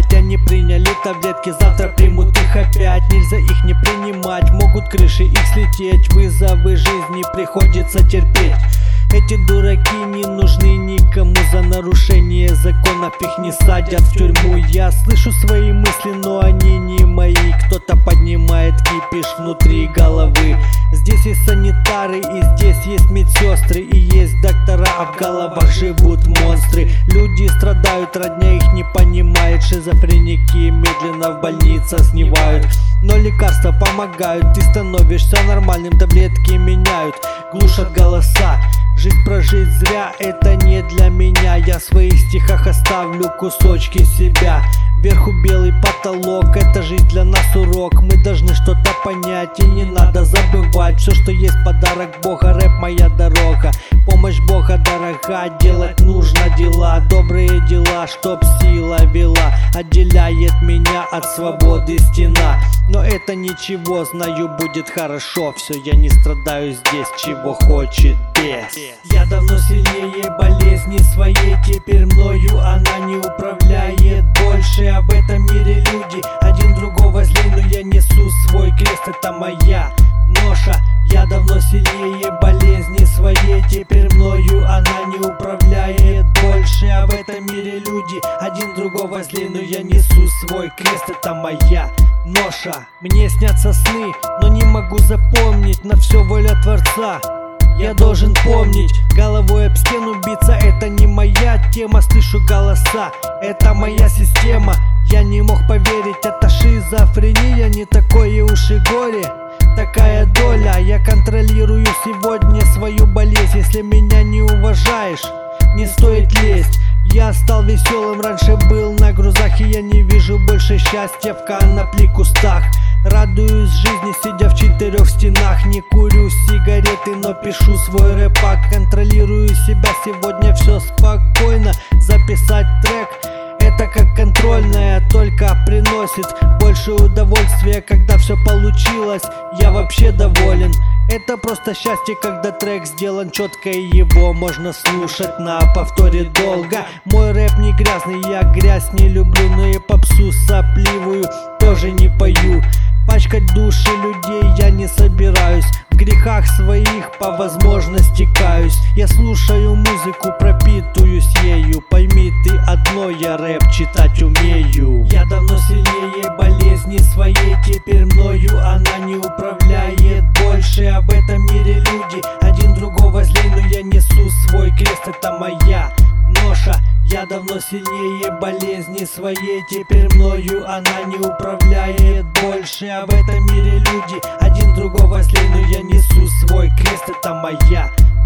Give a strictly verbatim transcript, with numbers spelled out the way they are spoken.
пять. Они приняли таблетки, завтра примут их опять. Нельзя их не принимать, могут крыши их слететь. Вызовы жизни приходится терпеть. Эти дураки не нужны никому, за нарушение законов их не садят в тюрьму. Я слышу свои мысли, но они не мои. Кто-то поднимает кипиш внутри головы. Здесь есть санитары и здесь есть медсестры, и есть доктора, а в головах живут монстры. Люди страдают, родня их не понимает. Шизофреники медленно в больницах снивают. Но лекарства помогают, ты становишься нормальным, таблетки меняют, глушат голоса. Жизнь прожить зря, это не для меня. Я в своих стихах оставлю кусочки себя. Вверху белый потолок, это жизнь для нас урок. Мы должны что-то понять, и не надо забывать. Все, что есть, подарок Бога, рэп моя дорога. Помощь Бога дорога, делать нужно дела. Добрые дела, чтоб сила вела. Отделяет меня от свободы стена. Но это ничего, знаю, будет хорошо. Все, я не страдаю здесь, чего хочет бес. Я давно сильнее болезни своей, теперь мною она не управляет больше. А в этом мире люди один другого злей, но я несу свой крест, это моя ноша. Я давно сильнее болезни своей, теперь мною она не управляет больше. А в этом мире люди один другого злей, но я несу свой крест, это моя ноша. Мне снятся сны, но не могу запомнить, на все воля Творца. Я должен помнить, головой об стену биться, это не моя тема. Слышу голоса, это моя система. Я не мог поверить, это шизофрения, не такое уж и горе, такая доля. Я контролирую сегодня свою болезнь. Если меня не уважаешь, не стоит лезть. Я стал веселым, раньше был на грузах, и я не вижу больше счастья в конопли кустах. Радуюсь жизни, сидя в четырех стенах. Не курю сигареты, но пишу свой рэпак. Контролирую себя, сегодня все спокойно. Записать трек — это как контрольная, только приносит больше удовольствия, когда все получилось. Я вообще доволен. Это просто счастье, когда трек сделан четко, и его можно слушать на повторе долго. Мой рэп не грязный, я грязь не люблю, но и попсу сопливую тоже не пою. Пачкать души людей я не собираюсь, в грехах своих по возможности каюсь. Я слушаю музыку, пропитываюсь ею. Пойми ты одно, я рэп читать умею. Я давно сильнее болезни своей, теперь мною она не управляет больше. А в этом мире люди один другого злей, но я несу свой крест, это моя ноша. Я давно сильнее болезни своей, теперь мною она не управляет больше. А в этом мире люди один другого злей, но я несу свой крест, это моя